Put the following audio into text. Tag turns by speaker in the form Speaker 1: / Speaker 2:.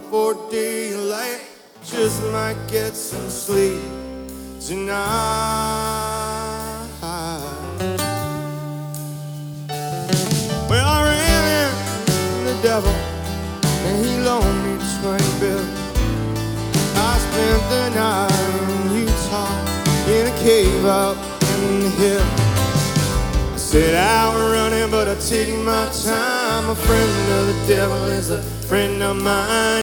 Speaker 1: for daylight. Just might get some sleep tonight. Well, I ran into the devil and he loaned me 20 bills. I spent the night in Utah in a cave up in the hill. I said I was running, but I take my time. A friend of the devil is a friend of mine.